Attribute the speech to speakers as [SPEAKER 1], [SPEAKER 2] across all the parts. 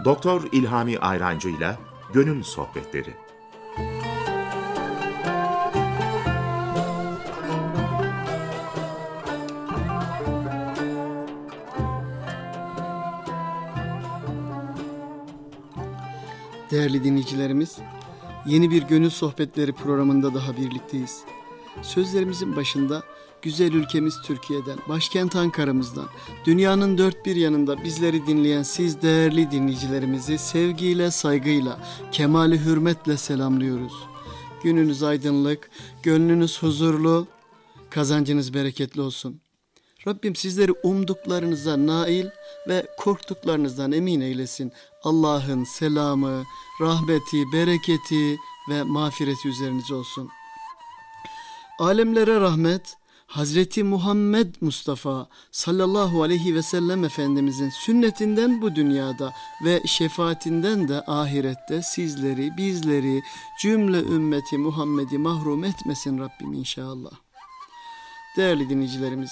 [SPEAKER 1] Doktor İlhami Ayrancı'yla Gönül Sohbetleri.
[SPEAKER 2] Değerli dinleyicilerimiz, yeni bir Gönül Sohbetleri programında daha birlikteyiz. Sözlerimizin başında güzel ülkemiz Türkiye'den, başkent Ankara'mızdan, dünyanın dört bir yanında bizleri dinleyen siz değerli dinleyicilerimizi sevgiyle, saygıyla, kemali hürmetle selamlıyoruz. Gününüz aydınlık, gönlünüz huzurlu, kazancınız bereketli olsun. Rabbim sizleri umduklarınıza nail ve korktuklarınızdan emin eylesin. Allah'ın selamı, rahmeti, bereketi ve mağfireti üzerinize olsun. Alemlere rahmet, Hazreti Muhammed Mustafa sallallahu aleyhi ve sellem Efendimizin sünnetinden bu dünyada ve şefaatinden de ahirette sizleri, bizleri, cümle ümmeti Muhammed'i mahrum etmesin Rabbim inşallah. Değerli dinleyicilerimiz,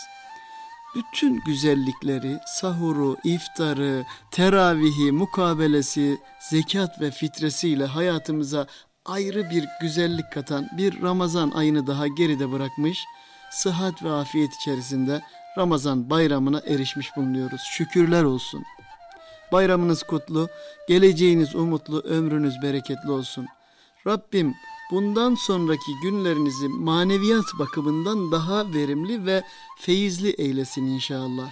[SPEAKER 2] bütün güzellikleri, sahuru, iftarı, teravihi, mukabelesi, zekat ve fitresiyle hayatımıza ayrı bir güzellik katan bir Ramazan ayını daha geride bırakmış, sıhhat ve afiyet içerisinde Ramazan bayramına erişmiş bulunuyoruz. Şükürler olsun. Bayramınız kutlu, geleceğiniz umutlu, ömrünüz bereketli olsun. Rabbim bundan sonraki günlerinizi maneviyat bakımından daha verimli ve feyizli eylesin inşallah.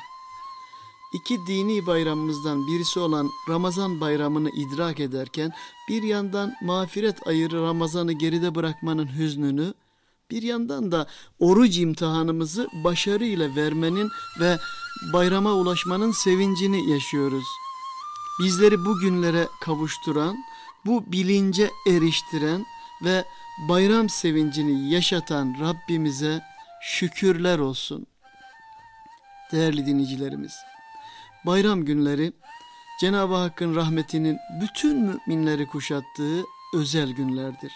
[SPEAKER 2] İki dini bayramımızdan birisi olan Ramazan bayramını idrak ederken bir yandan mağfiret ayı Ramazan'ı geride bırakmanın hüznünü, bir yandan da oruç imtihanımızı başarıyla vermenin ve bayrama ulaşmanın sevincini yaşıyoruz. Bizleri bu günlere kavuşturan, bu bilince eriştiren ve bayram sevincini yaşatan Rabbimize şükürler olsun. Değerli dinleyicilerimiz, bayram günleri Cenab-ı Hakk'ın rahmetinin bütün müminleri kuşattığı özel günlerdir.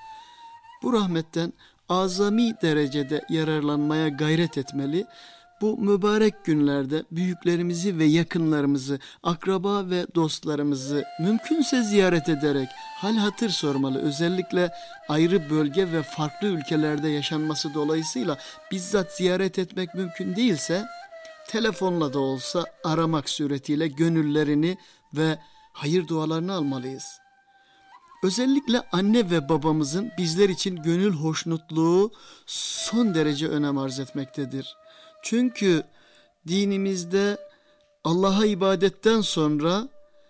[SPEAKER 2] Bu rahmetten azami derecede yararlanmaya gayret etmeli, bu mübarek günlerde büyüklerimizi ve yakınlarımızı, akraba ve dostlarımızı mümkünse ziyaret ederek hal hatır sormalı. Özellikle ayrı bölge ve farklı ülkelerde yaşanması dolayısıyla bizzat ziyaret etmek mümkün değilse, telefonla da olsa aramak suretiyle gönüllerini ve hayır dualarını almalıyız. Özellikle anne ve babamızın bizler için gönül hoşnutluğu son derece önem arz etmektedir. Çünkü dinimizde Allah'a ibadetten sonra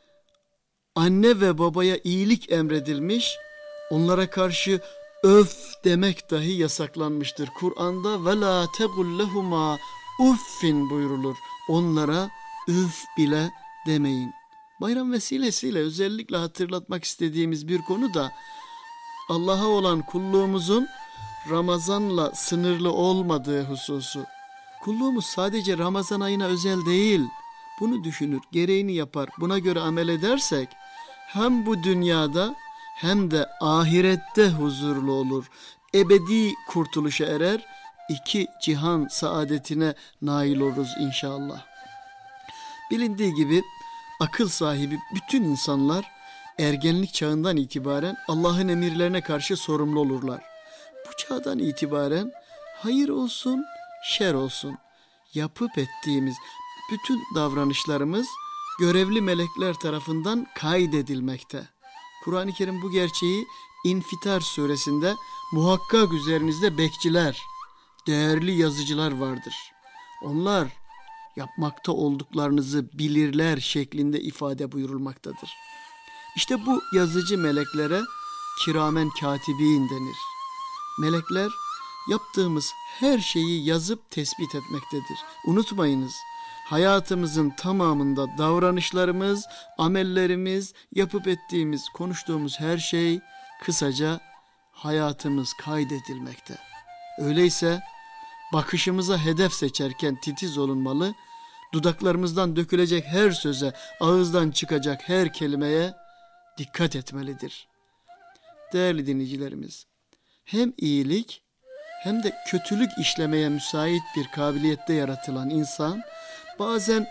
[SPEAKER 2] anne ve babaya iyilik emredilmiş, onlara karşı öf demek dahi yasaklanmıştır. Kur'an'da وَلَا تَقُلْ لَهُمَا uffin buyurulur. Onlara üf bile demeyin. Bayram vesilesiyle özellikle hatırlatmak istediğimiz bir konu da Allah'a olan kulluğumuzun Ramazan'la sınırlı olmadığı hususu. Kulluğumuz sadece Ramazan ayına özel değil. Bunu düşünür, gereğini yapar, buna göre amel edersek hem bu dünyada hem de ahirette huzurlu olur. Ebedi kurtuluşa erer, iki cihan saadetine nail oluruz inşallah. Bilindiği gibi akıl sahibi bütün insanlar ergenlik çağından itibaren Allah'ın emirlerine karşı sorumlu olurlar. Bu çağdan itibaren hayır olsun, şer olsun, yapıp ettiğimiz bütün davranışlarımız görevli melekler tarafından kaydedilmekte. Kur'an-ı Kerim bu gerçeği İnfitar suresinde muhakkak üzerinizde bekçiler, değerli yazıcılar vardır. Onlar yapmakta olduklarınızı bilirler şeklinde ifade buyurulmaktadır. İşte bu yazıcı meleklere kiramen katibin denir. Melekler yaptığımız her şeyi yazıp tespit etmektedir. Unutmayınız, hayatımızın tamamında davranışlarımız, amellerimiz, yapıp ettiğimiz, konuştuğumuz her şey, kısaca hayatımız kaydedilmekte. Öyleyse bakışımıza hedef seçerken titiz olunmalı, dudaklarımızdan dökülecek her söze, ağızdan çıkacak her kelimeye dikkat etmelidir. Değerli dinleyicilerimiz, hem iyilik hem de kötülük işlemeye müsait bir kabiliyette yaratılan insan bazen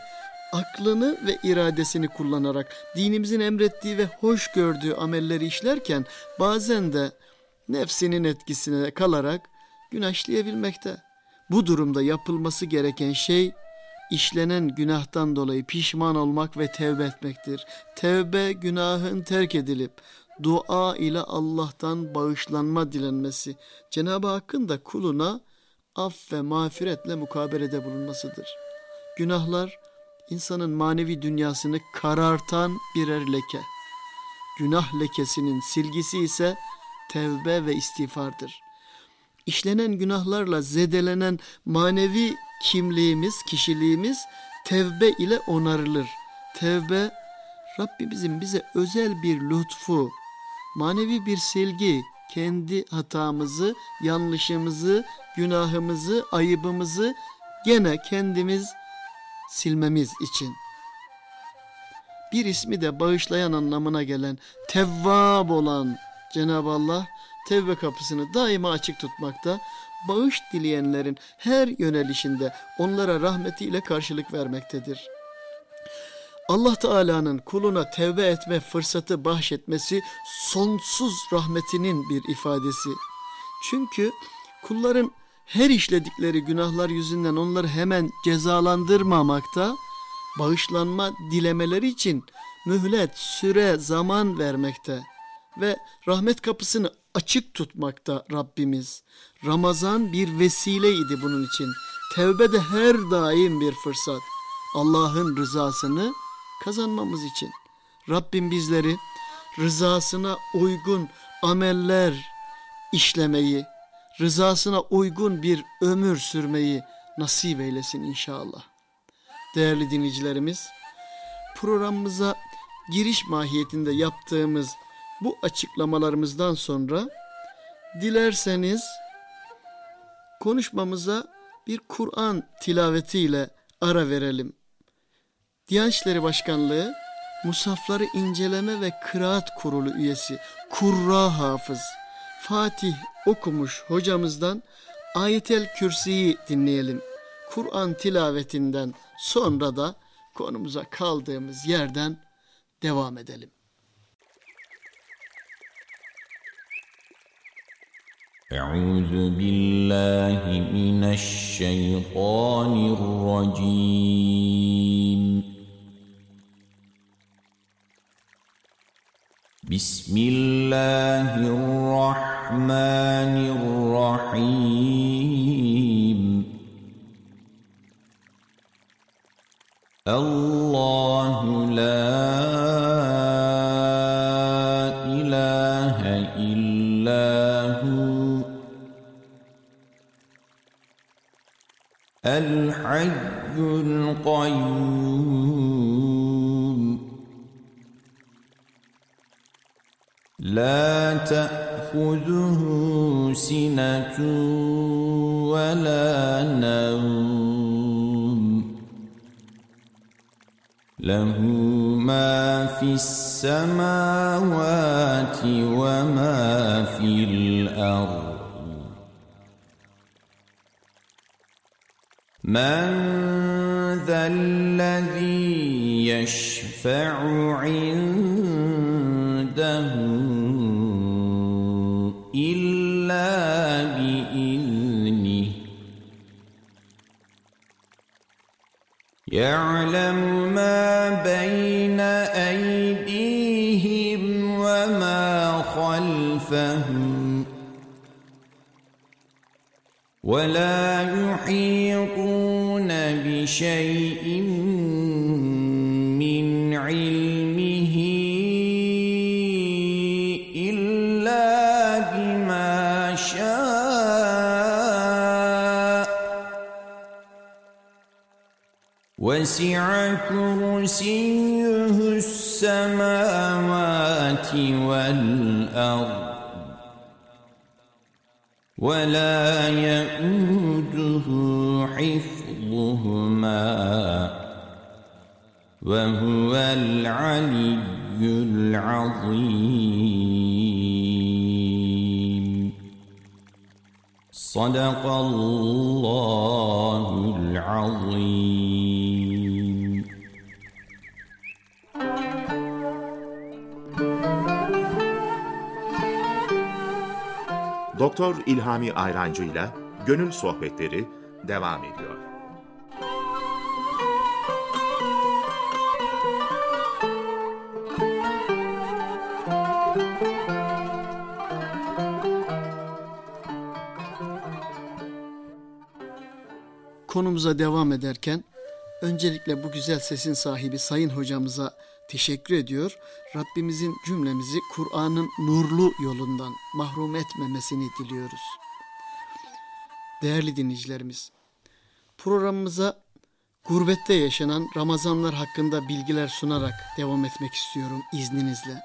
[SPEAKER 2] aklını ve iradesini kullanarak dinimizin emrettiği ve hoş gördüğü amelleri işlerken bazen de nefsinin etkisine kalarak günah işleyebilmekte. Bu durumda yapılması gereken şey işlenen günahtan dolayı pişman olmak ve tevbe etmektir. Tevbe, günahın terk edilip dua ile Allah'tan bağışlanma dilenmesi, Cenab-ı Hakk'ın da kuluna af ve mağfiretle mukabelede bulunmasıdır. Günahlar insanın manevi dünyasını karartan birer leke. Günah lekesinin silgisi ise tevbe ve istiğfardır. İşlenen günahlarla zedelenen manevi kimliğimiz, kişiliğimiz tevbe ile onarılır. Tevbe, Rabbimizin bize özel bir lütfu, manevi bir silgi, kendi hatamızı, yanlışımızı, günahımızı, ayıbımızı gene kendimiz silmemiz için. Bir ismi de bağışlayan anlamına gelen, Tevvab olan Cenab-ı Allah tevbe kapısını daima açık tutmakta, bağış dileyenlerin her yönelişinde onlara rahmetiyle karşılık vermektedir. Allah Teala'nın kuluna tevbe etme fırsatı bahşetmesi sonsuz rahmetinin bir ifadesi. Çünkü kulların her işledikleri günahlar yüzünden onları hemen cezalandırmamakta, bağışlanma dilemeleri için mühlet, süre, zaman vermekte ve rahmet kapısını açık tutmakta Rabbimiz. Ramazan bir vesileydi bunun için. Tevbe de her daim bir fırsat. Allah'ın rızasını kazanmamız için. Rabbim bizleri rızasına uygun ameller işlemeyi, rızasına uygun bir ömür sürmeyi nasip eylesin inşallah. Değerli dinleyicilerimiz, programımıza giriş mahiyetinde yaptığımız bu açıklamalarımızdan sonra dilerseniz konuşmamıza bir Kur'an tilavetiyle ara verelim. Diyanet İşleri Başkanlığı Musafları İnceleme ve Kıraat Kurulu üyesi Kurra Hafız Fatih Okumuş hocamızdan Ayetel Kürsi'yi dinleyelim. Kur'an tilavetinden sonra da konumuza kaldığımız yerden devam edelim.
[SPEAKER 3] Euzu billahi mineşşeytanirracim. Bismillahirrahmanirrahim. Allahu la ilahe illahu el-hayyul kayyum la ta'khuzuhu sinatun ve la nawm lehu ma fissemavati ve ma fil ard. Men zellezî yeşfe'u indehu illa biiznih. Ya'lemu ma beyne eydihim ve ma khalfahum. وَلَا يُحِيطُونَ بِشَيْءٍ مِّنْ عِلْمِهِ إِلَّا بِمَا شَاءَ وَسِعَ كُرْسِيُّهُ السَّمَاوَاتِ وَالْأَرْضَ وَلَا يَئُودُهُ حِفْظُهُمَا وَهُوَ الْعَلِيُّ الْعَظِيمُ. صَدَقَ اللّٰهُ الْعَظِيمُ.
[SPEAKER 1] Doktor İlhami Ayrancı ile Gönül Sohbetleri devam ediyor.
[SPEAKER 2] Konumuza devam ederken öncelikle bu güzel sesin sahibi Sayın Hocamıza teşekkür ediyor. Rabbimizin cümlemizi Kur'an'ın nurlu yolundan mahrum etmemesini diliyoruz. Değerli dinleyicilerimiz, programımıza gurbette yaşanan Ramazanlar hakkında bilgiler sunarak devam etmek istiyorum izninizle.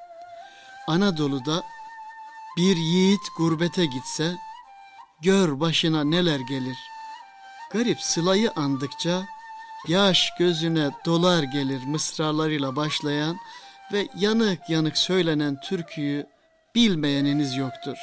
[SPEAKER 2] Anadolu'da bir yiğit gurbete gitse, gör başına neler gelir. Garip Sıla'yı andıkça, yaş gözüne dolar gelir mısralarıyla başlayan ve yanık yanık söylenen türküyü bilmeyeniniz yoktur.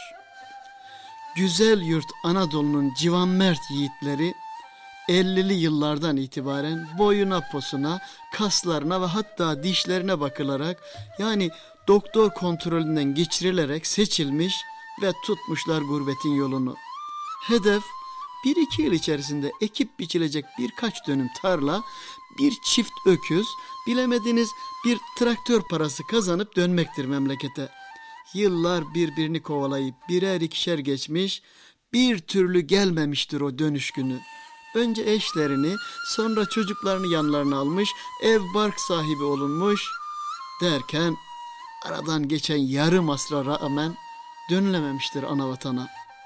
[SPEAKER 2] Güzel yurt Anadolu'nun civanmert yiğitleri 50'li yıllardan itibaren boyuna posuna, kaslarına ve hatta dişlerine bakılarak, yani doktor kontrolünden geçirilerek seçilmiş ve tutmuşlar gurbetin yolunu. Hedef 1-2 yıl içerisinde ekip biçilecek birkaç dönüm tarla, bir çift öküz, bilemediniz bir traktör parası kazanıp dönmektir memlekete. Yıllar birbirini kovalayıp birer ikişer geçmiş, bir türlü gelmemiştir o dönüş günü. Önce eşlerini, sonra çocuklarını yanlarına almış, ev bark sahibi olunmuş derken aradan geçen yarım asra rağmen dönülememiştir ana vatana.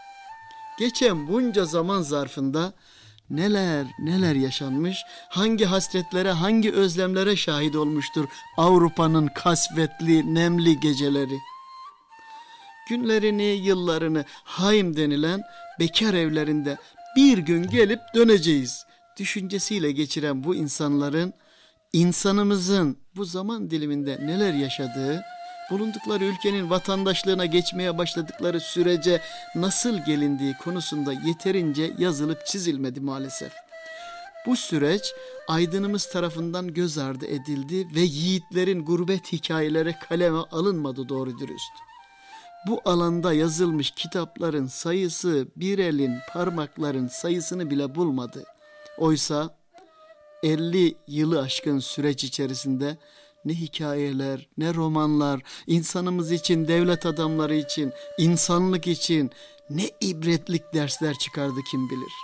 [SPEAKER 2] Geçen bunca zaman zarfında neler neler yaşanmış, hangi hasretlere, hangi özlemlere şahit olmuştur Avrupa'nın kasvetli, nemli geceleri. Günlerini, yıllarını haim denilen bekar evlerinde bir gün gelip döneceğiz düşüncesiyle geçiren bu insanların, insanımızın bu zaman diliminde neler yaşadığı, bulundukları ülkenin vatandaşlığına geçmeye başladıkları sürece nasıl gelindiği konusunda yeterince yazılıp çizilmedi maalesef. Bu süreç aydınımız tarafından göz ardı edildi ve yiğitlerin gurbet hikayeleri kaleme alınmadı doğru dürüst. Bu alanda yazılmış kitapların sayısı bir elin, parmakların sayısını bile bulmadı. Oysa 50 yılı aşkın süreç içerisinde ne hikayeler, ne romanlar, insanımız için, devlet adamları için, insanlık için ne ibretlik dersler çıkardı kim bilir.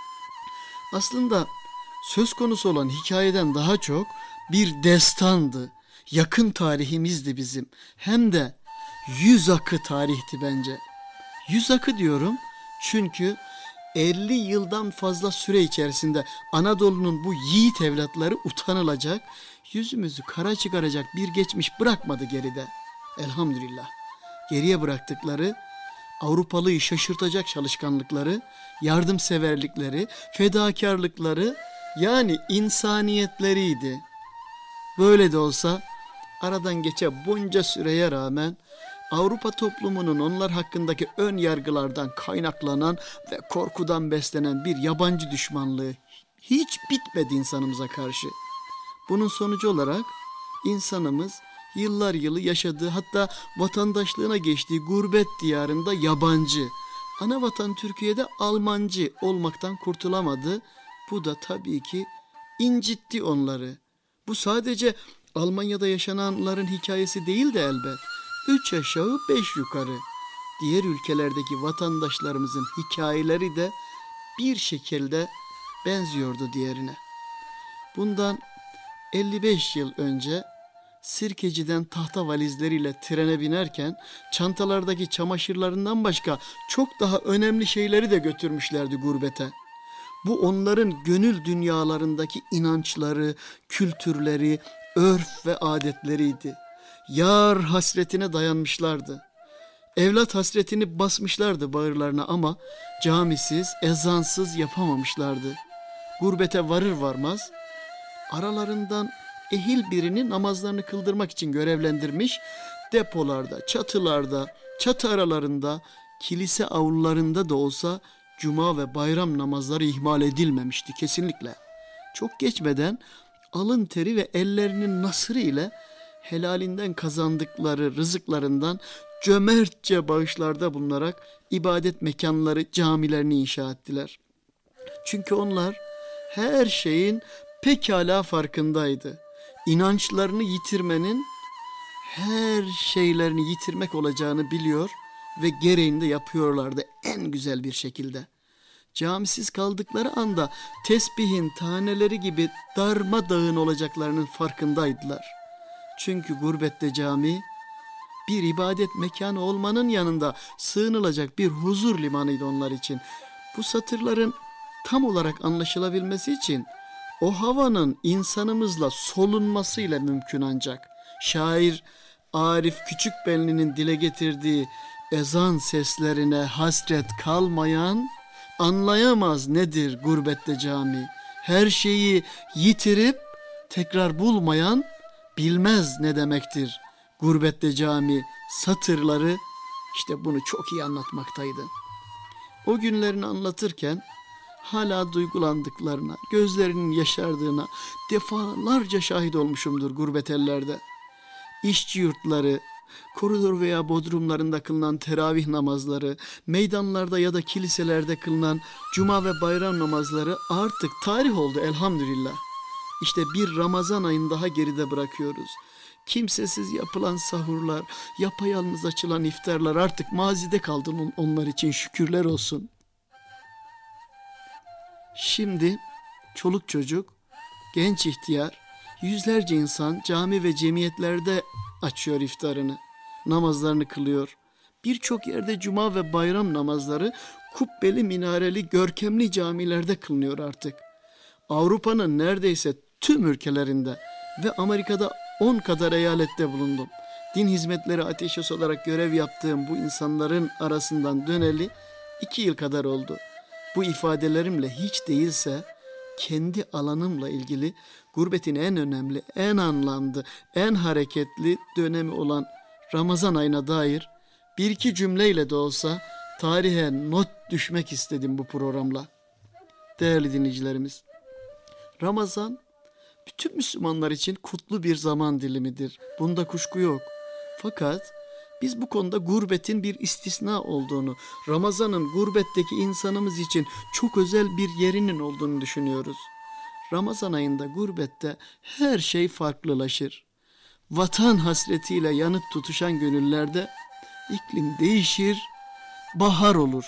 [SPEAKER 2] Aslında söz konusu olan hikayeden daha çok bir destandı, yakın tarihimizdi bizim. Hem de yüz akı tarihti bence. Yüz akı diyorum çünkü 50 yıldan fazla süre içerisinde Anadolu'nun bu yiğit evlatları utanılacak, yüzümüzü kara çıkaracak bir geçmiş bırakmadı geride. Elhamdülillah. Geriye bıraktıkları, Avrupalıyı şaşırtacak çalışkanlıkları, yardımseverlikleri, fedakarlıkları, yani insaniyetleriydi. Böyle de olsa aradan geçe bunca süreye rağmen Avrupa toplumunun onlar hakkındaki ön yargılardan kaynaklanan ve korkudan beslenen bir yabancı düşmanlığı hiç bitmedi insanımıza karşı. Bunun sonucu olarak insanımız yıllar yılı yaşadığı, hatta vatandaşlığına geçtiği gurbet diyarında yabancı, ana vatan Türkiye'de Almancı olmaktan kurtulamadı. Bu da tabii ki incitti onları. Bu sadece Almanya'da yaşananların hikayesi değil de elbet. 3 aşağı 5 yukarı diğer ülkelerdeki vatandaşlarımızın hikayeleri de bir şekilde benziyordu diğerine. Bundan 55 yıl önce Sirkeci'den tahta valizleriyle trene binerken çantalardaki çamaşırlarından başka çok daha önemli şeyleri de götürmüşlerdi gurbete. Bu onların gönül dünyalarındaki inançları, kültürleri, örf ve adetleriydi. Yar hasretine dayanmışlardı. Evlat hasretini basmışlardı bağırlarına ama camisiz, ezansız yapamamışlardı. Gurbete varır varmaz aralarından ehil birini namazlarını kıldırmak için görevlendirmiş, depolarda, çatılarda, çatı aralarında, kilise avlularında da olsa cuma ve bayram namazları ihmal edilmemişti kesinlikle. Çok geçmeden alın teri ve ellerinin nasırı ile helalinden kazandıkları rızıklarından cömertçe bağışlarda bulunarak ibadet mekanları, camilerini inşa ettiler. Çünkü onlar her şeyin pekala farkındaydı. İnançlarını yitirmenin her şeylerini yitirmek olacağını biliyor ve gereğini de yapıyorlardı en güzel bir şekilde. Camisiz kaldıkları anda tesbihin taneleri gibi darmadağın olacaklarının farkındaydılar. Çünkü gurbette cami bir ibadet mekanı olmanın yanında sığınılacak bir huzur limanıydı onlar için. Bu satırların tam olarak anlaşılabilmesi için o havanın insanımızla solunmasıyla mümkün ancak. Şair Arif Küçükbelli'nin dile getirdiği ezan seslerine hasret kalmayan anlayamaz nedir gurbette cami. Her şeyi yitirip tekrar bulmayan bilmez ne demektir gurbette cami satırları işte bunu çok iyi anlatmaktaydı. O günlerini anlatırken hala duygulandıklarına, gözlerinin yaşardığına defalarca şahit olmuşumdur gurbet ellerde. İşçi yurtları, koridor veya bodrumlarında kılınan teravih namazları, meydanlarda ya da kiliselerde kılınan cuma ve bayram namazları artık tarih oldu elhamdülillah. İşte bir Ramazan ayını daha geride bırakıyoruz. Kimsesiz yapılan sahurlar, yapayalnız açılan iftarlar artık mazide kaldı onlar için şükürler olsun. Şimdi çoluk çocuk, genç ihtiyar, yüzlerce insan cami ve cemiyetlerde açıyor iftarını, namazlarını kılıyor. Birçok yerde cuma ve bayram namazları kubbeli minareli görkemli camilerde kılınıyor artık. Avrupa'nın neredeyse tüm ülkelerinde ve Amerika'da 10 kadar eyalette bulundum. Din hizmetleri ateşesi olarak görev yaptığım bu insanların arasından döneli 2 yıl kadar oldu. Bu ifadelerimle hiç değilse kendi alanımla ilgili gurbetin en önemli, en anlamlı, en hareketli dönemi olan Ramazan ayına dair bir iki cümleyle de olsa tarihe not düşmek istedim bu programla. Değerli dinleyicilerimiz, Ramazan bütün Müslümanlar için kutlu bir zaman dilimidir. Bunda kuşku yok. Fakat biz bu konuda gurbetin bir istisna olduğunu, Ramazan'ın gurbetteki insanımız için çok özel bir yerinin olduğunu düşünüyoruz. Ramazan ayında gurbette her şey farklılaşır. Vatan hasretiyle yanıp tutuşan gönüllerde iklim değişir, bahar olur.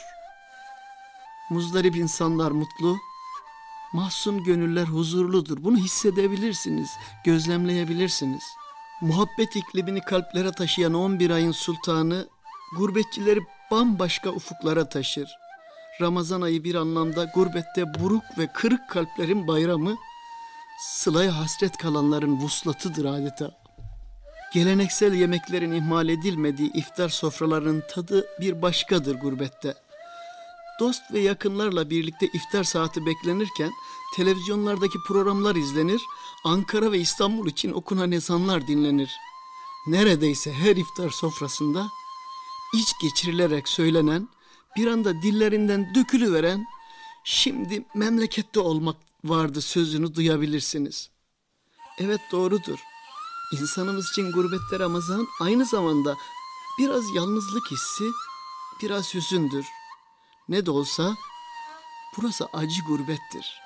[SPEAKER 2] Muzdarip insanlar mutlu, mahzun gönüller huzurludur. Bunu hissedebilirsiniz, gözlemleyebilirsiniz. Muhabbet iklimini kalplere taşıyan 11 ayın sultanı gurbetçileri bambaşka ufuklara taşır. Ramazan ayı bir anlamda gurbette buruk ve kırık kalplerin bayramı, sılaya hasret kalanların vuslatıdır adeta. Geleneksel yemeklerin ihmal edilmediği iftar sofralarının tadı bir başkadır gurbette. Dost ve yakınlarla birlikte iftar saati beklenirken televizyonlardaki programlar izlenir, Ankara ve İstanbul için okunan ezanlar dinlenir. Neredeyse her iftar sofrasında iç geçirilerek söylenen, bir anda dillerinden dökülüveren "şimdi memlekette olmak vardı" sözünü duyabilirsiniz. Evet, doğrudur. İnsanımız için gurbette Ramazan aynı zamanda biraz yalnızlık hissi, biraz hüzündür. Ne de olsa burası acı gurbettir.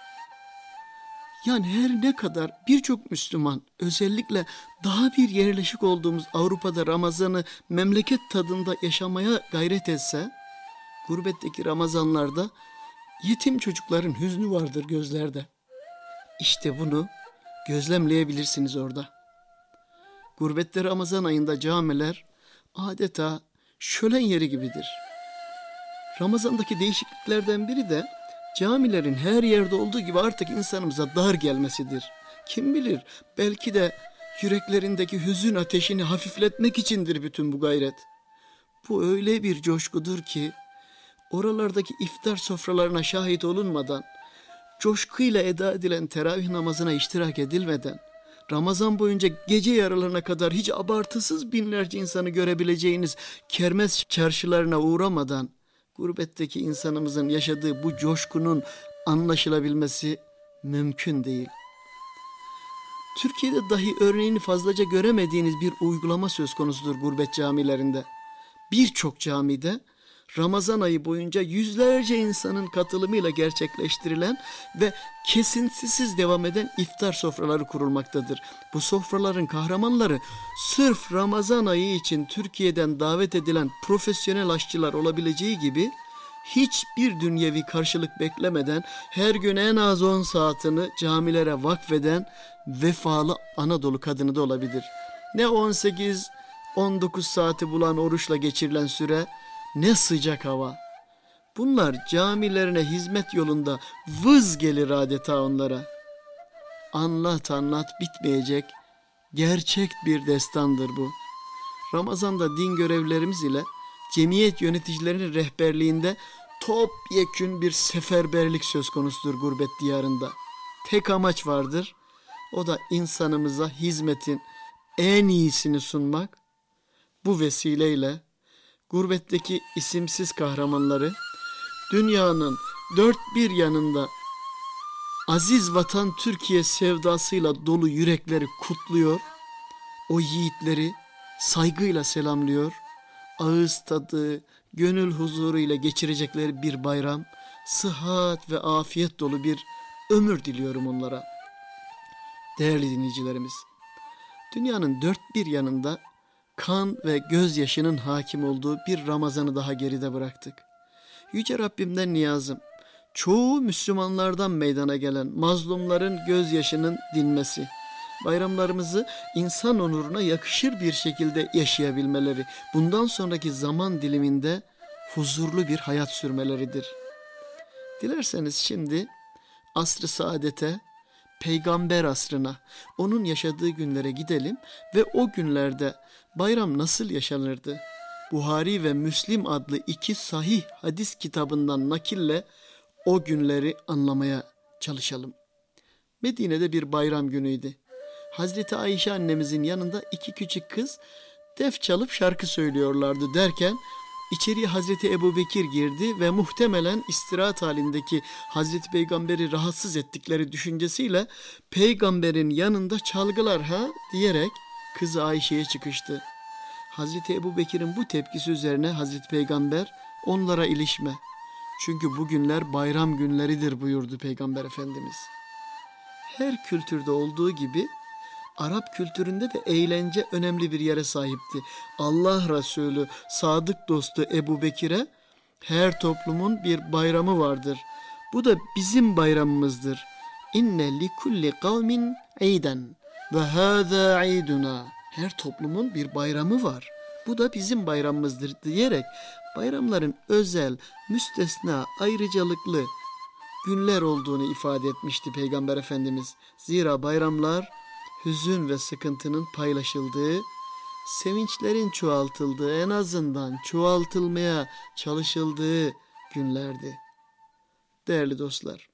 [SPEAKER 2] Yani her ne kadar birçok Müslüman özellikle daha bir yerleşik olduğumuz Avrupa'da Ramazan'ı memleket tadında yaşamaya gayret etse, gurbetteki Ramazanlarda yetim çocukların hüznü vardır gözlerde. İşte bunu gözlemleyebilirsiniz orada. Gurbette Ramazan ayında camiler adeta şölen yeri gibidir. Ramazan'daki değişikliklerden biri de camilerin her yerde olduğu gibi artık insanımıza dar gelmesidir. Kim bilir, belki de yüreklerindeki hüzün ateşini hafifletmek içindir bütün bu gayret. Bu öyle bir coşkudur ki oralardaki iftar sofralarına şahit olunmadan, coşkuyla eda edilen teravih namazına iştirak edilmeden, Ramazan boyunca gece yarılarına kadar hiç abartısız binlerce insanı görebileceğiniz kermes çarşılarına uğramadan, gurbetteki insanımızın yaşadığı bu coşkunun anlaşılabilmesi mümkün değil. Türkiye'de dahi örneğini fazlaca göremediğiniz bir uygulama söz konusudur gurbet camilerinde. birçok camide Ramazan ayı boyunca yüzlerce insanın katılımıyla gerçekleştirilen ve kesintisiz devam eden iftar sofraları kurulmaktadır. Bu sofraların kahramanları sırf Ramazan ayı için Türkiye'den davet edilen profesyonel aşçılar olabileceği gibi hiçbir dünyevi karşılık beklemeden her gün en az 10 saatini camilere vakfeden vefalı Anadolu kadını da olabilir. Ne 18-19 saati bulan oruçla geçirilen süre, ne sıcak hava. Bunlar camilerine hizmet yolunda vız gelir adeta onlara. Anlat anlat bitmeyecek gerçek bir destandır bu. Ramazan'da din görevlilerimiz ile cemiyet yöneticilerinin rehberliğinde topyekün bir seferberlik söz konusudur gurbet diyarında. Tek amaç vardır, o da insanımıza hizmetin en iyisini sunmak. Bu vesileyle gurbetteki isimsiz kahramanları dünyanın dört bir yanında aziz vatan Türkiye sevdasıyla dolu yürekleri kutluyor, o yiğitleri saygıyla selamlıyor, ağız tadı, gönül huzuru ile geçirecekleri bir bayram, sıhhat ve afiyet dolu bir ömür diliyorum onlara. Değerli dinleyicilerimiz, dünyanın dört bir yanında kan ve gözyaşının hakim olduğu bir Ramazan'ı daha geride bıraktık. Yüce Rabbimden niyazım, çoğu Müslümanlardan meydana gelen mazlumların gözyaşının dinmesi, bayramlarımızı insan onuruna yakışır bir şekilde yaşayabilmeleri, bundan sonraki zaman diliminde huzurlu bir hayat sürmeleridir. Dilerseniz şimdi asr-ı saadete, peygamber asrına, onun yaşadığı günlere gidelim ve o günlerde bayram nasıl yaşanırdı? Buhari ve Müslim adlı iki sahih hadis kitabından nakille o günleri anlamaya çalışalım. Medine'de bir bayram günüydü. Hazreti Ayşe annemizin yanında iki küçük kız def çalıp şarkı söylüyorlardı derken içeriye Hazreti Ebubekir girdi ve muhtemelen istirahat halindeki Hazreti Peygamber'i rahatsız ettikleri düşüncesiyle peygamberin yanında çalgılar ha diyerek kızı Ayşe'ye çıkıştı. Hazreti Ebubekir'in bu tepkisi üzerine Hazreti Peygamber onlara ilişme. Çünkü bu günler bayram günleridir buyurdu Peygamber Efendimiz. Her kültürde olduğu gibi Arap kültüründe de eğlence önemli bir yere sahipti. Allah Resulü, sadık dostu Ebubekir'e her toplumun bir bayramı vardır. Bu da bizim bayramımızdır. İnne li kulli kavmin iden ve hâzâ iduna. Her toplumun bir bayramı var. Bu da bizim bayramımızdır diyerek bayramların özel, müstesna, ayrıcalıklı günler olduğunu ifade etmişti Peygamber Efendimiz. Zira bayramlar hüzün ve sıkıntının paylaşıldığı, sevinçlerin çoğaltıldığı, en azından çoğaltılmaya çalışıldığı günlerdi. Değerli dostlar,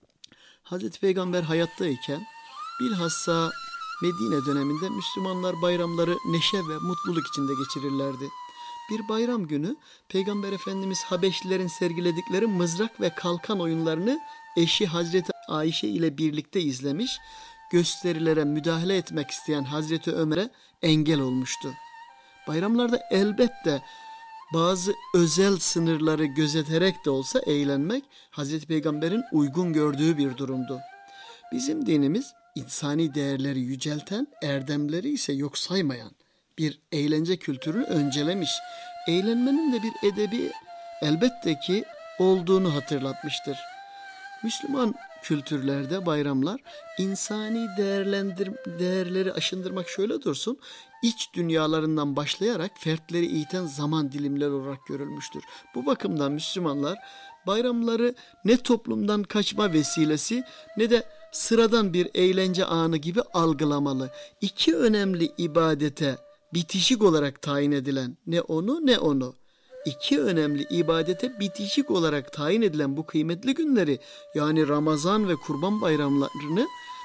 [SPEAKER 2] Hazreti Peygamber hayattayken bilhassa Medine döneminde Müslümanlar bayramları neşe ve mutluluk içinde geçirirlerdi. Bir bayram günü Peygamber Efendimiz Habeşlilerin sergiledikleri mızrak ve kalkan oyunlarını eşi Hazreti Ayşe ile birlikte izlemiş, gösterilere müdahale etmek isteyen Hazreti Ömer'e engel olmuştu. Bayramlarda elbette bazı özel sınırları gözeterek de olsa eğlenmek Hazreti Peygamber'in uygun gördüğü bir durumdu. Bizim dinimiz insani değerleri yücelten, erdemleri ise yok saymayan bir eğlence kültürünü öncelemiş. Eğlenmenin de bir edebi elbette ki olduğunu hatırlatmıştır. Müslüman kültürlerde bayramlar insani değerleri aşındırmak şöyle dursun, iç dünyalarından başlayarak fertleri eğiten zaman dilimleri olarak görülmüştür. Bu bakımdan Müslümanlar bayramları ne toplumdan kaçma vesilesi ne de sıradan bir eğlence anı gibi algılamalı. İki önemli ibadete bitişik olarak tayin edilen ne onu, İki önemli ibadete bitişik olarak tayin edilen bu kıymetli günleri, yani Ramazan ve Kurban bayramlarını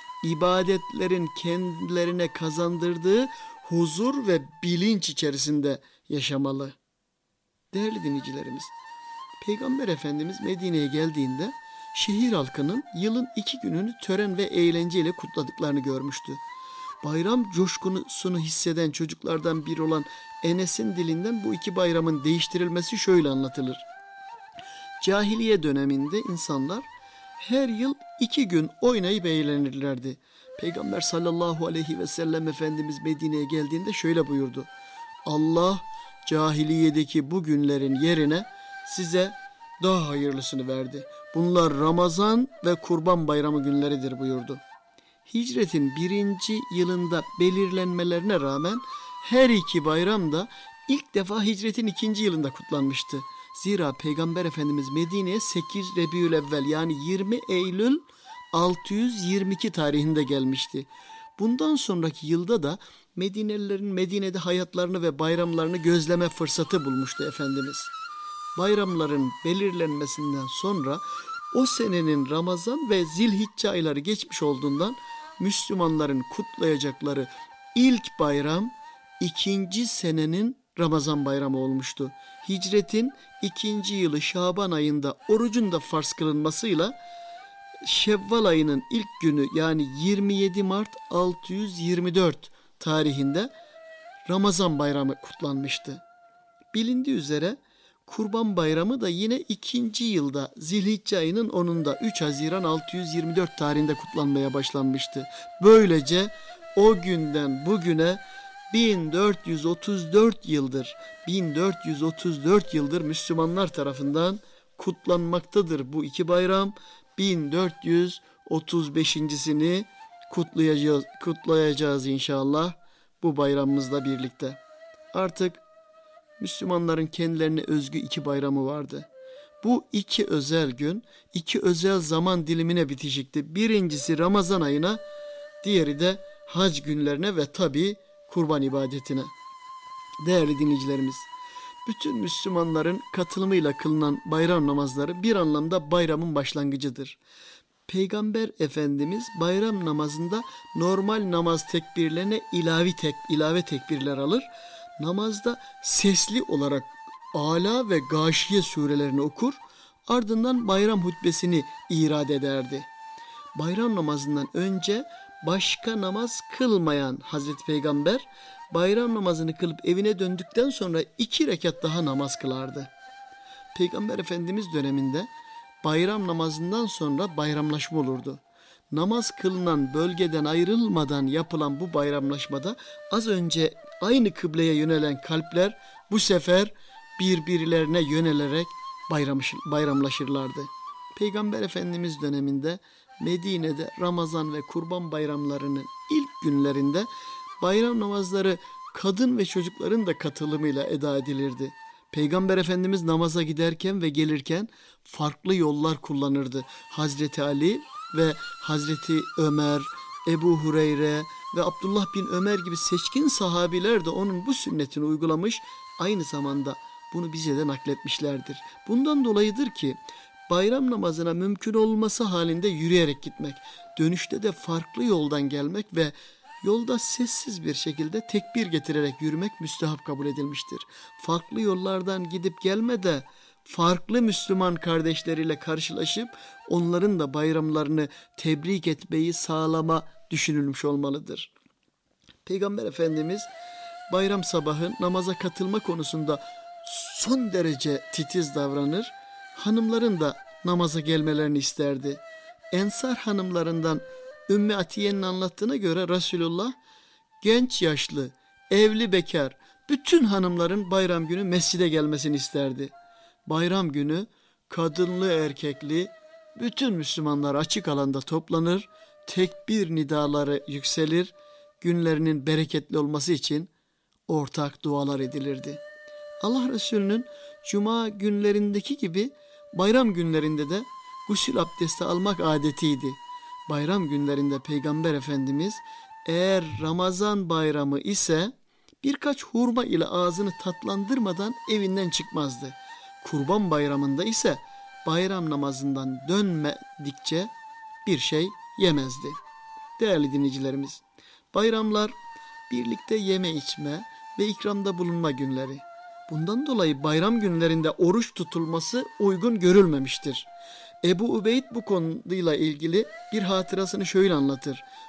[SPEAKER 2] ibadetlerin kendilerine kazandırdığı huzur ve bilinç içerisinde yaşamalı. Değerli dinleyicilerimiz, Peygamber Efendimiz Medine'ye geldiğinde şehir halkının yılın 2 gününü tören ve eğlenceyle kutladıklarını görmüştü. Bayram coşkusunu hisseden çocuklardan biri olan Enes'in dilinden bu iki bayramın değiştirilmesi şöyle anlatılır. Cahiliye döneminde insanlar her yıl 2 gün oynayıp eğlenirlerdi. Peygamber sallallahu aleyhi ve sellem Efendimiz Medine'ye geldiğinde şöyle buyurdu. Allah cahiliyedeki bu günlerin yerine size daha hayırlısını verdi. Bunlar Ramazan ve Kurban Bayramı günleridir buyurdu. Hicretin 1. yılında belirlenmelerine rağmen her iki bayram da ilk defa hicretin 2. yılında kutlanmıştı. Zira Peygamber Efendimiz Medine'ye 8 Rebiülevvel yani 20 Eylül 622 tarihinde gelmişti. Bundan sonraki yılda da Medinelilerin Medine'de hayatlarını ve bayramlarını gözleme fırsatı bulmuştu Efendimiz. Bayramların belirlenmesinden sonra o senenin Ramazan ve Zilhicce ayları geçmiş olduğundan Müslümanların kutlayacakları ilk bayram 2. senenin Ramazan bayramı olmuştu. Hicretin 2. yılı Şaban ayında orucun da farz kılınmasıyla Şevval ayının ilk günü yani 27 Mart 624 tarihinde Ramazan bayramı kutlanmıştı. Bilindiği üzere Kurban Bayramı da yine 2. yılda Zilhicce ayının 10'unda 3 Haziran 624 tarihinde kutlanmaya başlanmıştı. Böylece o günden bugüne 1434 yıldır Müslümanlar tarafından kutlanmaktadır bu iki bayram. 1435'incisini kutlayacağız inşallah bu bayramımızla birlikte. Artık Müslümanların kendilerine özgü iki bayramı vardı. Bu iki özel gün, iki özel zaman dilimine bitişikti. Birincisi Ramazan ayına, diğeri de hac günlerine ve tabii kurban ibadetine. Değerli dinleyicilerimiz, bütün Müslümanların katılımıyla kılınan bayram namazları bir anlamda bayramın başlangıcıdır. Peygamber Efendimiz bayram namazında normal namaz tekbirlerine ilave tekbirler alır. Namazda sesli olarak Ala ve Gâşiye surelerini okur, ardından bayram hutbesini irad ederdi. Bayram namazından önce başka namaz kılmayan Hazreti Peygamber, bayram namazını kılıp evine döndükten sonra 2 rekat daha namaz kılardı. Peygamber Efendimiz döneminde bayram namazından sonra bayramlaşma olurdu. Namaz kılınan bölgeden ayrılmadan yapılan bu bayramlaşmada az önce aynı kıbleye yönelen kalpler bu sefer birbirlerine yönelerek bayramlaşırlardı. Peygamber Efendimiz döneminde Medine'de Ramazan ve Kurban bayramlarının ilk günlerinde bayram namazları kadın ve çocukların da katılımıyla eda edilirdi. Peygamber Efendimiz namaza giderken ve gelirken farklı yollar kullanırdı. Hazreti Ali ve Hazreti Ömer, Ebu Hureyre ve Abdullah bin Ömer gibi seçkin sahabiler de onun bu sünnetini uygulamış, aynı zamanda bunu bize de nakletmişlerdir. Bundan dolayıdır ki bayram namazına mümkün olması halinde yürüyerek gitmek, dönüşte de farklı yoldan gelmek ve yolda sessiz bir şekilde tekbir getirerek yürümek müstehap kabul edilmiştir. Farklı yollardan gidip gelme de farklı Müslüman kardeşleriyle karşılaşıp onların da bayramlarını tebrik etmeyi sağlama düşünülmüş olmalıdır. Peygamber Efendimiz bayram sabahı namaza katılma konusunda son derece titiz davranır, hanımların da namaza gelmelerini isterdi. Ensar hanımlarından Ümmü Atiye'nin anlattığına göre Resulullah genç yaşlı, evli bekar bütün hanımların bayram günü mescide gelmesini isterdi. Bayram günü kadınlı erkekli bütün Müslümanlar açık alanda toplanır, tekbir nidaları yükselir, günlerinin bereketli olması için ortak dualar edilirdi. Allah Resulü'nün cuma günlerindeki gibi bayram günlerinde de gusül abdesti almak adetiydi. Bayram günlerinde Peygamber Efendimiz eğer Ramazan bayramı ise birkaç hurma ile ağzını tatlandırmadan evinden çıkmazdı. Kurban bayramında ise bayram namazından dönmedikçe bir şey yemezdi. Değerli dinleyicilerimiz, bayramlar birlikte yeme içme ve ikramda bulunma günleri. Bundan dolayı bayram günlerinde oruç tutulması uygun görülmemiştir. Ebu Ubeyd bu konuyla ilgili bir hatırasını şöyle anlatır.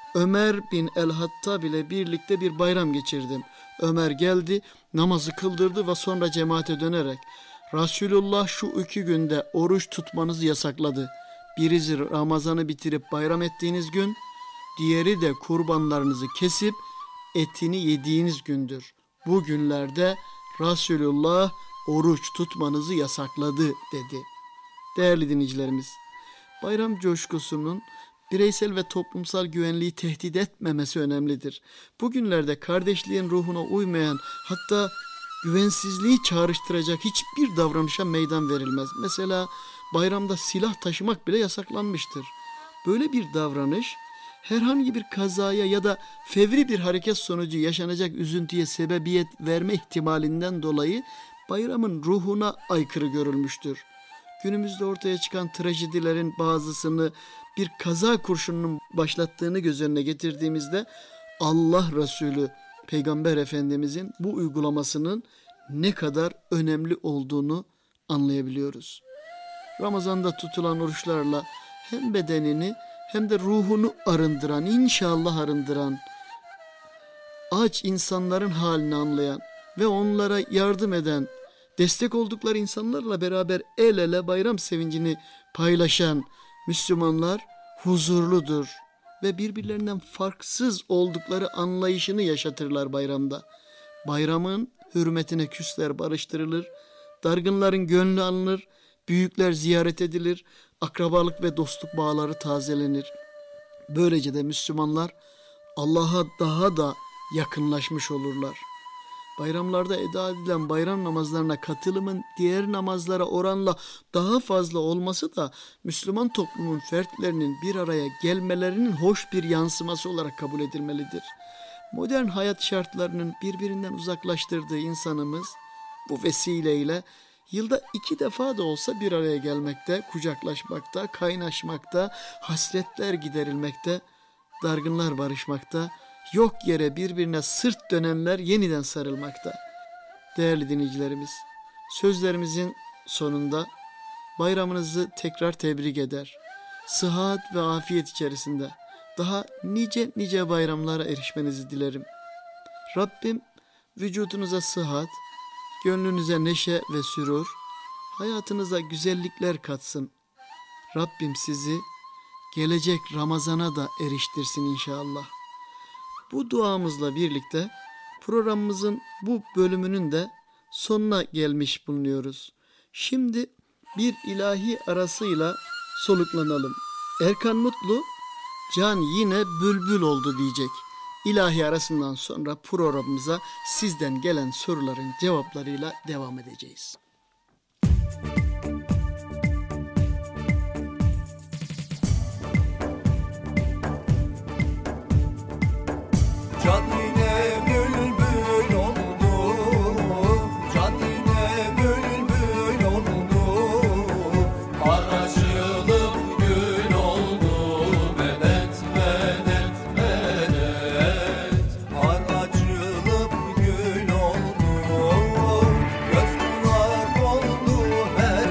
[SPEAKER 2] Ömer bin el-Hattab ile birlikte bir bayram geçirdim. Ömer geldi, namazı kıldırdı ve sonra cemaate dönerek Resulullah şu 2 günde oruç tutmanızı yasakladı. Birisi Ramazan'ı bitirip bayram ettiğiniz gün, diğeri de kurbanlarınızı kesip etini yediğiniz gündür. Bu günlerde Resulullah oruç tutmanızı yasakladı dedi. Değerli dinleyicilerimiz, bayram coşkusunun bireysel ve toplumsal güvenliği tehdit etmemesi önemlidir. Bugünlerde kardeşliğin ruhuna uymayan, hatta güvensizliği çağrıştıracak hiçbir davranışa meydan verilmez. Mesela bayramda silah taşımak bile yasaklanmıştır. Böyle bir davranış herhangi bir kazaya ya da fevri bir hareket sonucu yaşanacak üzüntüye sebebiyet verme ihtimalinden dolayı bayramın ruhuna aykırı görülmüştür. Günümüzde ortaya çıkan trajedilerin bazısını bir kaza kurşununun başlattığını göz önüne getirdiğimizde Allah Resulü Peygamber Efendimizin bu uygulamasının ne kadar önemli olduğunu anlayabiliyoruz. Ramazan'da tutulan oruçlarla hem bedenini hem de ruhunu arındıran, inşallah arındıran, aç insanların halini anlayan ve onlara yardım eden, destek oldukları insanlarla beraber el ele bayram sevincini paylaşan Müslümanlar huzurludur ve birbirlerinden farksız oldukları anlayışını yaşatırlar bayramda. Bayramın hürmetine küsler barıştırılır, dargınların gönlü alınır, büyükler ziyaret edilir, akrabalık ve dostluk bağları tazelenir. Böylece de Müslümanlar Allah'a daha da yakınlaşmış olurlar. Bayramlarda eda edilen bayram namazlarına katılımın diğer namazlara oranla daha fazla olması da Müslüman toplumun fertlerinin bir araya gelmelerinin hoş bir yansıması olarak kabul edilmelidir. Modern hayat şartlarının birbirinden uzaklaştırdığı insanımız bu vesileyle yılda 2 defa da olsa bir araya gelmekte, kucaklaşmakta, kaynaşmakta, hasretler giderilmekte, dargınlar barışmakta, yok yere birbirine sırt dönenler yeniden sarılmakta. Değerli dinleyicilerimiz, sözlerimizin sonunda bayramınızı tekrar tebrik eder. Sıhhat ve afiyet içerisinde daha nice bayramlara erişmenizi dilerim. Rabbim vücudunuza sıhhat, gönlünüze neşe ve sürur, hayatınıza güzellikler katsın. Rabbim sizi gelecek Ramazan'a da eriştirsin inşallah. Bu duamızla birlikte programımızın bu bölümünün de sonuna gelmiş bulunuyoruz. Şimdi bir ilahi arasıyla soluklanalım. Erkan Mutlu, can yine bülbül oldu diyecek. İlahi arasından sonra programımıza sizden gelen soruların cevaplarıyla devam edeceğiz.
[SPEAKER 4] Can yine bülbül oldu, can yine bülbül oldu, araşılıp gül oldu, medet medet medet. Araşılıp gül oldu, göz kulak oldu, medet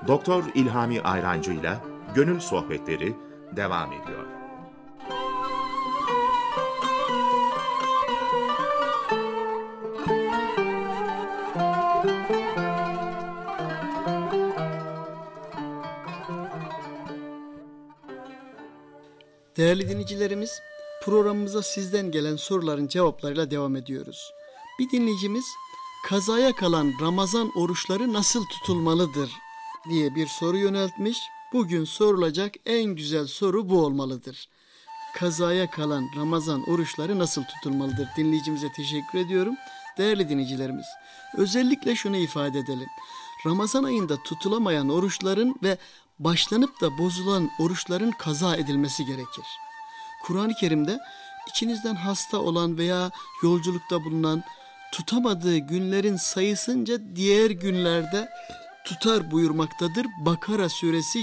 [SPEAKER 1] Doktor İlhami Ayrancı ile Gönül Sohbetleri devam ediyor.
[SPEAKER 2] Değerli dinleyicilerimiz, programımıza sizden gelen soruların cevaplarıyla devam ediyoruz. Bir dinleyicimiz, kazaya kalan Ramazan oruçları nasıl tutulmalıdır diye bir soru yöneltmiş. Bugün sorulacak en güzel soru bu olmalıdır. Kazaya kalan Ramazan oruçları nasıl tutulmalıdır? Dinleyicimize teşekkür ediyorum. Değerli dinleyicilerimiz, özellikle şunu ifade edelim. Ramazan ayında tutulamayan oruçların ve başlanıp da bozulan oruçların kaza edilmesi gerekir. Kur'an-ı Kerim'de içinizden hasta olan veya yolculukta bulunan tutamadığı günlerin sayısınca diğer günlerde tutar buyurmaktadır. Bakara suresi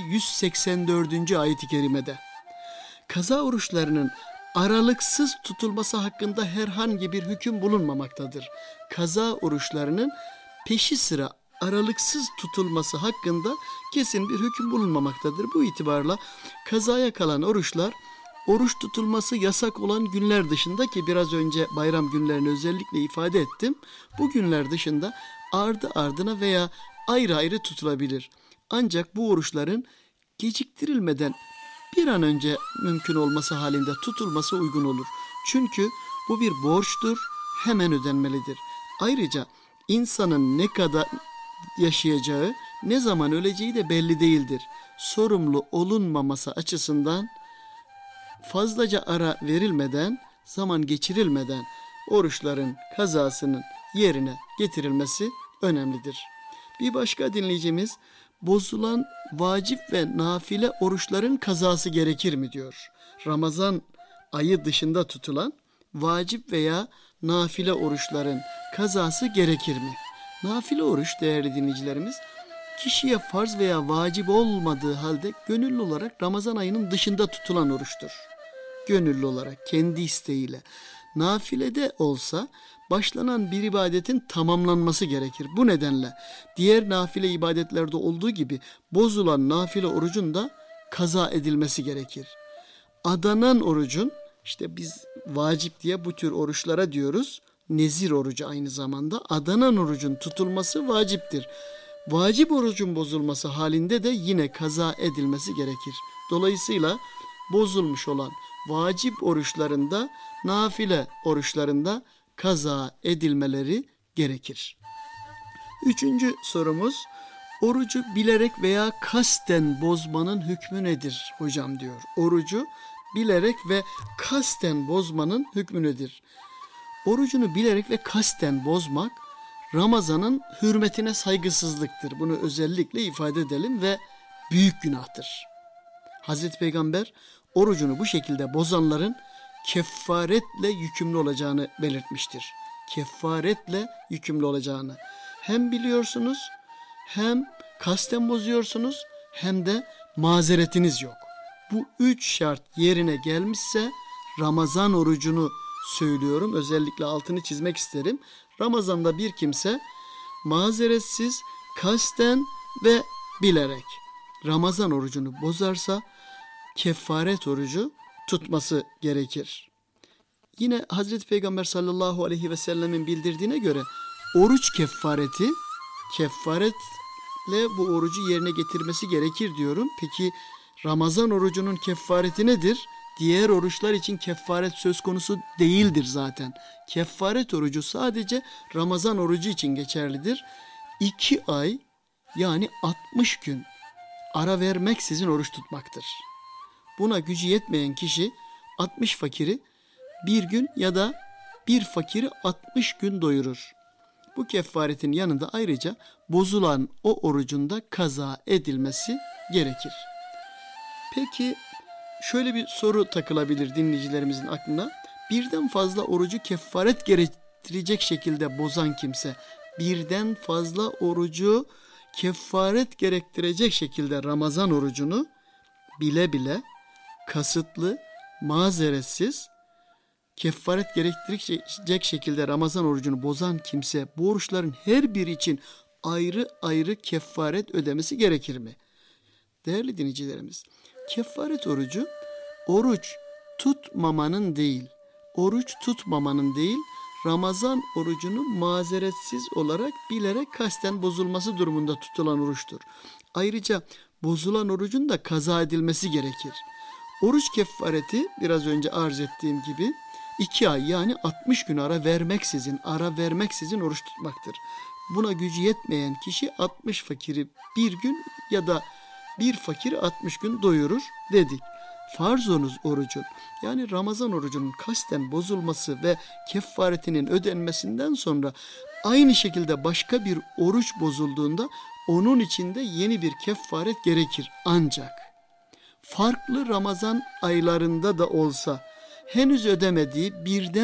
[SPEAKER 2] 184. ayet-i kerimede. Kaza oruçlarının aralıksız tutulması hakkında herhangi bir hüküm bulunmamaktadır. Kaza oruçlarının peşi sıra aralıksız tutulması hakkında kesin bir hüküm bulunmamaktadır. Bu itibarla kazaya kalan oruçlar, oruç tutulması yasak olan günler dışında, ki biraz önce bayram günlerini özellikle ifade ettim, bu günler dışında ardı ardına veya ayrı ayrı tutulabilir. Ancak bu oruçların geciktirilmeden bir an önce mümkün olması halinde tutulması uygun olur. Çünkü bu bir borçtur, hemen ödenmelidir. Ayrıca insanın ne kadar yaşayacağı, ne zaman öleceği de belli değildir. Sorumlu olunmaması açısından fazlaca ara verilmeden, zaman geçirilmeden oruçların kazasının yerine getirilmesi önemlidir. Bir başka dinleyicimiz, bozulan vacip ve nafile oruçların kazası gerekir mi diyor. Ramazan ayı dışında tutulan vacip veya nafile oruçların kazası gerekir mi? Nafile oruç, değerli dinleyicilerimiz, kişiye farz veya vacip olmadığı halde gönüllü olarak Ramazan ayının dışında tutulan oruçtur. Gönüllü olarak, kendi isteğiyle. Nafilede olsa başlanan bir ibadetin tamamlanması gerekir. Bu nedenle diğer nafile ibadetlerde olduğu gibi bozulan nafile orucun da kaza edilmesi gerekir. Adanan orucun, işte biz vacip diye bu tür oruçlara diyoruz, nezir orucu aynı zamanda, adanan orucun tutulması vaciptir. Vacip orucun bozulması halinde de yine kaza edilmesi gerekir. Dolayısıyla bozulmuş olan vacip oruçlarında, nafile oruçlarında kaza edilmeleri gerekir. Üçüncü sorumuz, orucu bilerek veya kasten bozmanın hükmü nedir hocam diyor. Orucu bilerek ve kasten bozmanın hükmü nedir? Orucunu bilerek ve kasten bozmak Ramazan'ın hürmetine saygısızlıktır. Bunu özellikle ifade edelim ve büyük günahtır. Hazreti Peygamber orucunu bu şekilde bozanların kefaretle yükümlü olacağını belirtmiştir. Kefaretle yükümlü olacağını. Hem biliyorsunuz, hem kasten bozuyorsunuz, hem de mazeretiniz yok. Bu üç şart yerine gelmişse Ramazan orucunu söylüyorum, özellikle altını çizmek isterim. Ramazan'da bir kimse mazeretsiz, kasten ve bilerek Ramazan orucunu bozarsa kefaret orucu tutması gerekir. Yine Hazreti Peygamber sallallahu aleyhi ve sellemin bildirdiğine göre oruç kefaretle bu orucu yerine getirmesi gerekir diyorum. Peki Ramazan orucunun kefareti nedir? Diğer oruçlar için kefaret söz konusu değildir zaten. Kefaret orucu sadece Ramazan orucu için geçerlidir. 2 ay, yani 60 gün ara vermeksizin oruç tutmaktır. Buna gücü yetmeyen kişi 60 fakiri bir gün ya da bir fakiri 60 gün doyurur. Bu kefaretin yanında ayrıca bozulan o orucun da kaza edilmesi gerekir. Peki şöyle bir soru takılabilir dinleyicilerimizin aklına. Birden fazla orucu kefaret gerektirecek şekilde bozan kimse, birden fazla orucu kefaret gerektirecek şekilde Ramazan orucunu bile bile, kasıtlı, mazeretsiz, kefaret gerektirecek şekilde Ramazan orucunu bozan kimse bu oruçların her biri için ayrı ayrı kefaret ödemesi gerekir mi? Değerli dinleyicilerimiz, kefaret orucu oruç tutmamanın değil, Ramazan orucunun mazeretsiz olarak bilerek kasten bozulması durumunda tutulan oruçtur. Ayrıca bozulan orucun da kaza edilmesi gerekir. Oruç kefareti biraz önce arz ettiğim gibi 2 ay yani 60 gün ara vermeksizin oruç tutmaktır. Buna gücü yetmeyen kişi 60 fakiri bir gün ya da bir fakiri 60 gün doyurur dedik. Farz orucun yani Ramazan orucunun kasten bozulması ve kefaretinin ödenmesinden sonra aynı şekilde başka bir oruç bozulduğunda onun içinde yeni bir kefaret gerekir. Ancak farklı Ramazan aylarında da olsa henüz ödemediği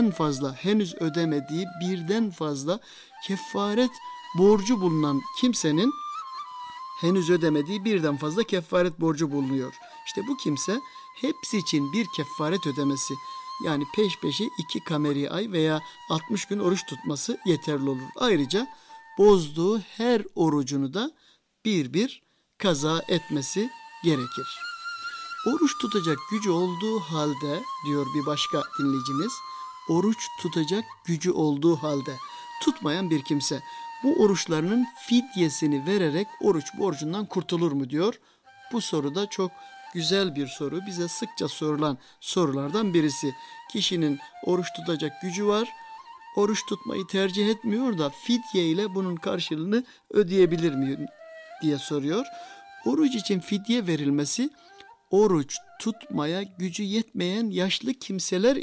[SPEAKER 2] birden fazla kefaret borcu bulunan kimsenin henüz ödemediği birden fazla kefaret borcu bulunuyor. İşte bu kimse hepsi için bir kefaret ödemesi yani peş peşe 2 kameri ay veya 60 gün oruç tutması yeterli olur. Ayrıca bozduğu her orucunu da bir kaza etmesi gerekir. Oruç tutacak gücü olduğu halde diyor bir başka dinleyicimiz, oruç tutacak gücü olduğu halde tutmayan bir kimse bu oruçlarının fidyesini vererek oruç borcundan kurtulur mu diyor. Bu soru da çok güzel bir soru. Bize sıkça sorulan sorulardan birisi. Kişinin oruç tutacak gücü var. Oruç tutmayı tercih etmiyor da fidye ile bunun karşılığını ödeyebilir mi diye soruyor. Oruç için fidye verilmesi oruç tutmaya gücü yetmeyen yaşlı kimseler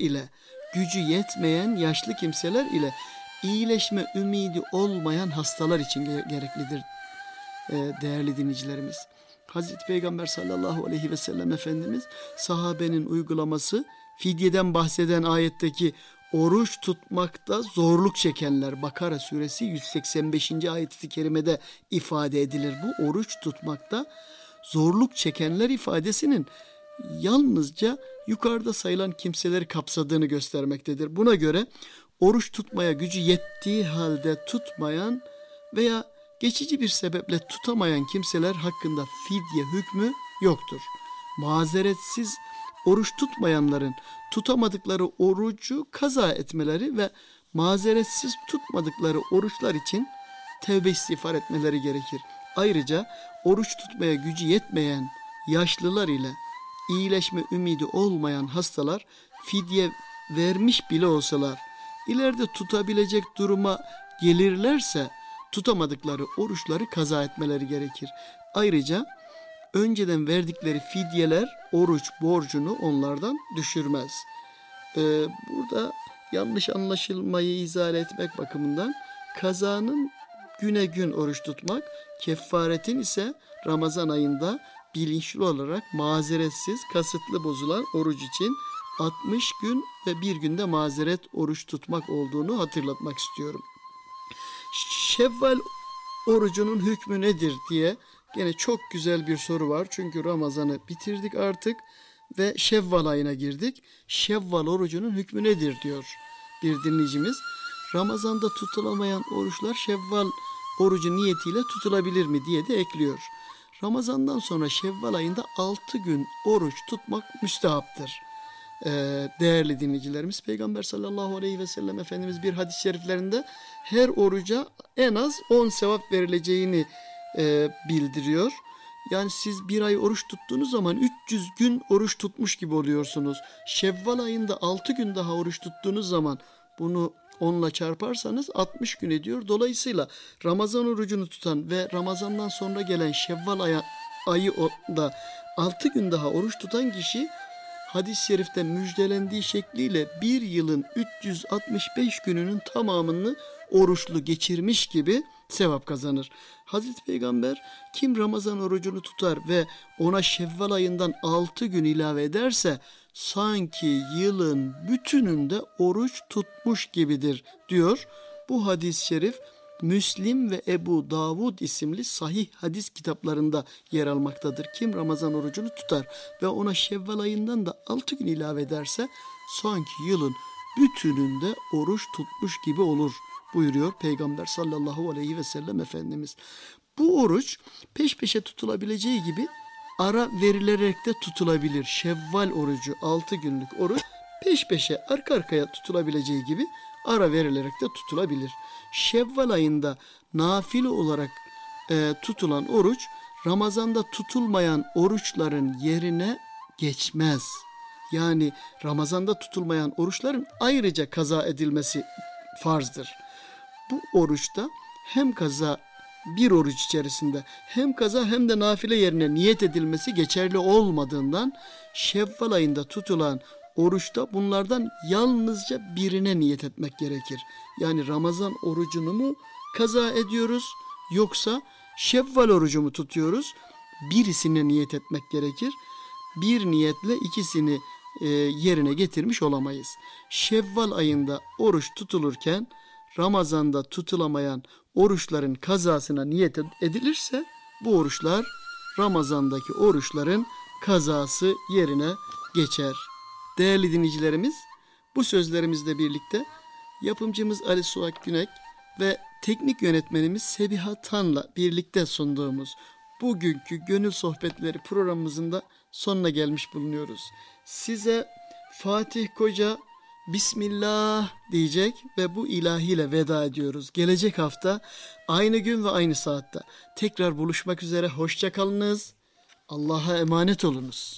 [SPEAKER 2] ile iyileşme ümidi olmayan hastalar için gereklidir değerli dinleyicilerimiz. Hazreti Peygamber sallallahu aleyhi ve sellem Efendimiz sahabenin uygulaması fidyeden bahseden ayetteki oruç tutmakta zorluk çekenler Bakara suresi 185. ayet-i kerimede ifade edilir. Bu oruç tutmakta zorluk çekenler ifadesinin yalnızca yukarıda sayılan kimseleri kapsadığını göstermektedir. Buna göre oruç tutmaya gücü yettiği halde tutmayan veya geçici bir sebeple tutamayan kimseler hakkında fidye hükmü yoktur. Mazeretsiz oruç tutmayanların tutamadıkları orucu kaza etmeleri ve mazeretsiz tutmadıkları oruçlar için tevbe istiğfar etmeleri gerekir. Ayrıca oruç tutmaya gücü yetmeyen yaşlılar ile iyileşme ümidi olmayan hastalar fidye vermiş bile olsalar ileride tutabilecek duruma gelirlerse tutamadıkları oruçları kaza etmeleri gerekir. Ayrıca önceden verdikleri fidyeler oruç borcunu onlardan düşürmez. Burada yanlış anlaşılmayı izah etmek bakımından kazanın güne gün oruç tutmak, kefaretin ise Ramazan ayında bilinçli olarak mazeretsiz, kasıtlı bozulan oruç için 60 gün ve bir günde mazeret oruç tutmak olduğunu hatırlatmak istiyorum. Şevval orucunun hükmü nedir diye gene çok güzel bir soru var. Çünkü Ramazan'ı bitirdik artık ve Şevval ayına girdik. Şevval orucunun hükmü nedir diyor bir dinleyicimiz. Ramazan'da tutulamayan oruçlar Şevval orucu niyetiyle tutulabilir mi diye de ekliyor. Ramazan'dan sonra Şevval ayında 6 gün oruç tutmak müstehaptır. Değerli dinleyicilerimiz, Peygamber sallallahu aleyhi ve sellem Efendimiz bir hadis-i şeriflerinde her oruca en az 10 sevap verileceğini bildiriyor. Yani siz bir ay oruç tuttuğunuz zaman 300 gün oruç tutmuş gibi oluyorsunuz. Şevval ayında 6 gün daha oruç tuttuğunuz zaman bunu 10'la çarparsanız 60 gün ediyor. Dolayısıyla Ramazan orucunu tutan ve Ramazan'dan sonra gelen Şevval ayı da 6 gün daha oruç tutan kişi hadis-i şerifte müjdelendiği şekliyle bir yılın 365 gününün tamamını oruçlu geçirmiş gibi sevap kazanır. Hazreti Peygamber kim Ramazan orucunu tutar ve ona Şevval ayından 6 gün ilave ederse sanki yılın bütününde oruç tutmuş gibidir diyor. Bu hadis-i şerif Müslim ve Ebu Davud isimli sahih hadis kitaplarında yer almaktadır. Kim Ramazan orucunu tutar ve ona Şevval ayından da 6 gün ilave ederse sanki yılın bütününde oruç tutmuş gibi olur buyuruyor Peygamber sallallahu aleyhi ve sellem Efendimiz. Bu oruç peş peşe tutulabileceği gibi ara verilerek de tutulabilir. Şevval orucu 6 günlük oruç peş peşe arka arkaya tutulabileceği gibi ara verilerek de tutulabilir. Şevval ayında nafile olarak tutulan oruç Ramazan'da tutulmayan oruçların yerine geçmez. Yani Ramazan'da tutulmayan oruçların ayrıca kaza edilmesi farzdır. Bu oruçta hem kaza bir oruç içerisinde hem kaza hem de nafile yerine niyet edilmesi geçerli olmadığından Şevval ayında tutulan oruçta bunlardan yalnızca birine niyet etmek gerekir. Yani Ramazan orucunu mu kaza ediyoruz yoksa Şevval orucu mu tutuyoruz? Birisine niyet etmek gerekir. Bir niyetle ikisini yerine getirmiş olamayız. Şevval ayında oruç tutulurken Ramazan'da tutulamayan oruçların kazasına niyet edilirse bu oruçlar Ramazan'daki oruçların kazası yerine geçer. Değerli dinleyicilerimiz, bu sözlerimizle birlikte yapımcımız Ali Suat Günek ve teknik yönetmenimiz Sebiha Tan'la birlikte sunduğumuz bugünkü Gönül Sohbetleri programımızın da sonuna gelmiş bulunuyoruz. Size Fatih Koca Bismillah diyecek ve bu ilahiyle veda ediyoruz. Gelecek hafta aynı gün ve aynı saatte tekrar buluşmak üzere. Hoşça kalınız. Allah'a emanet olunuz.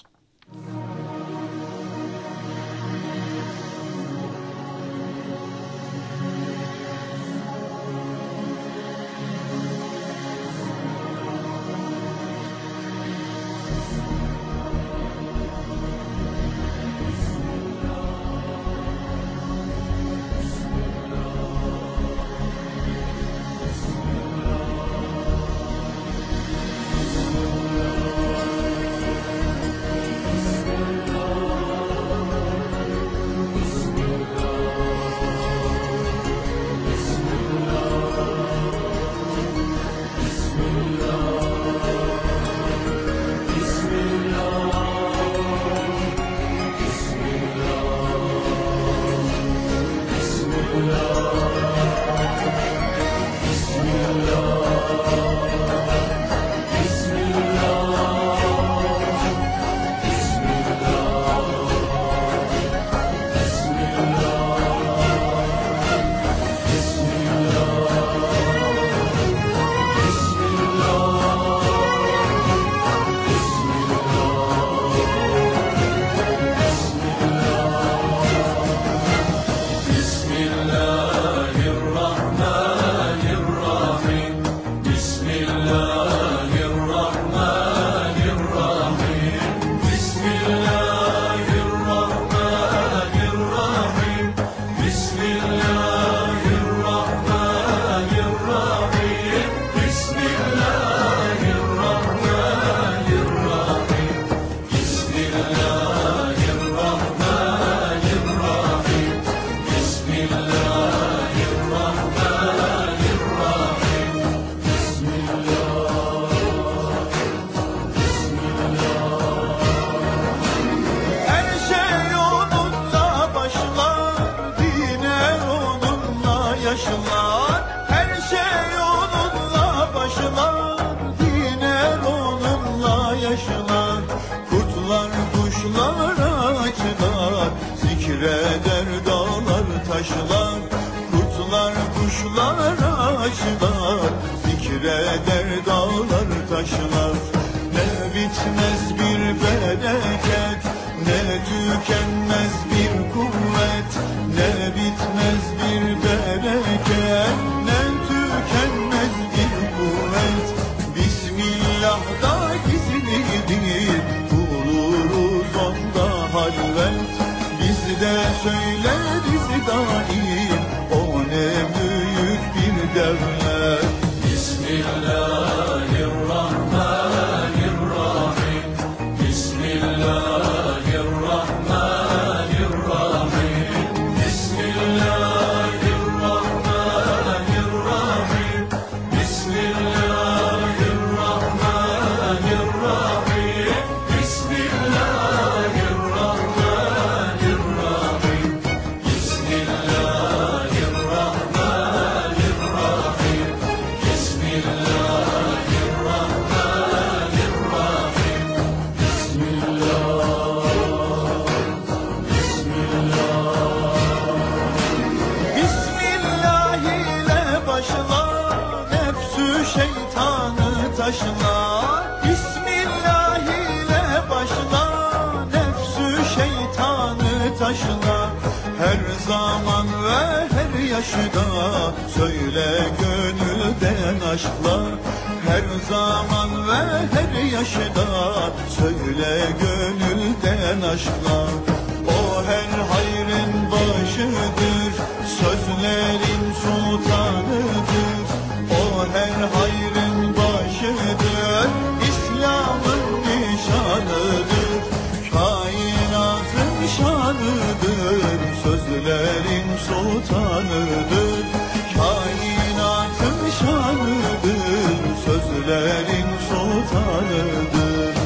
[SPEAKER 5] şeytanı taşla. Bismillah ile başla, nefsü şeytanı taşla. Her zaman ve her yaşta söyle gönülden aşkla. Her zaman ve her yaşta söyle gönülden aşkla. O her hayrın başıdır, sözlerin sultanıdır. O her hayrın başıdır, İslam'ın nişanıdır. Kainatın şanıdır, sözlerin sultanıdır. Kainatın şanıdır, sözlerin sultanıdır.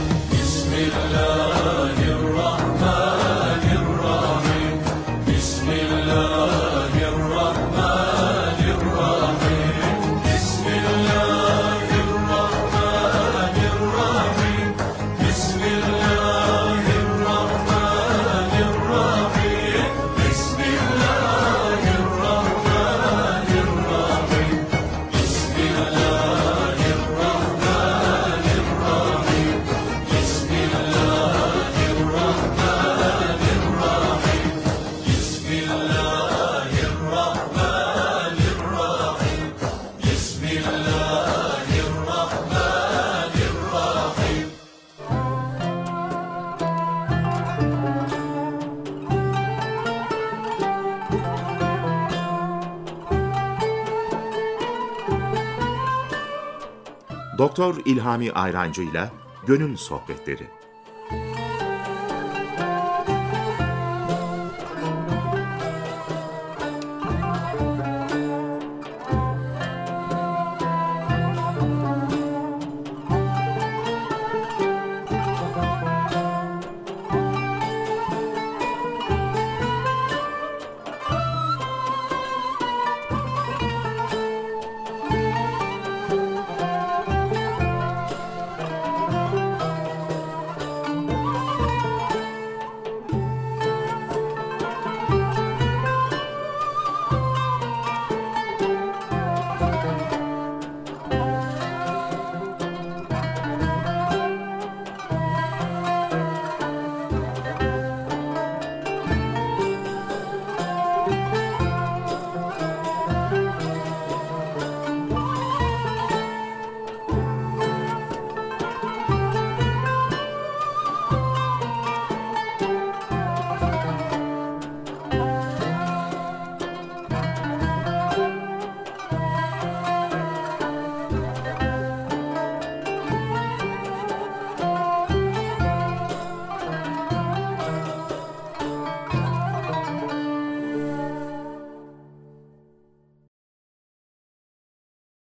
[SPEAKER 5] Bismillahirrahmanirrahim. Bismillahirrahmanirrahim. Bismillahirrahmanirrahim. Bismillahirrahmanirrahim. Bismillahirrahmanirrahim.
[SPEAKER 1] Doktor İlhami Ayrancı ile Gönül Sohbetleri.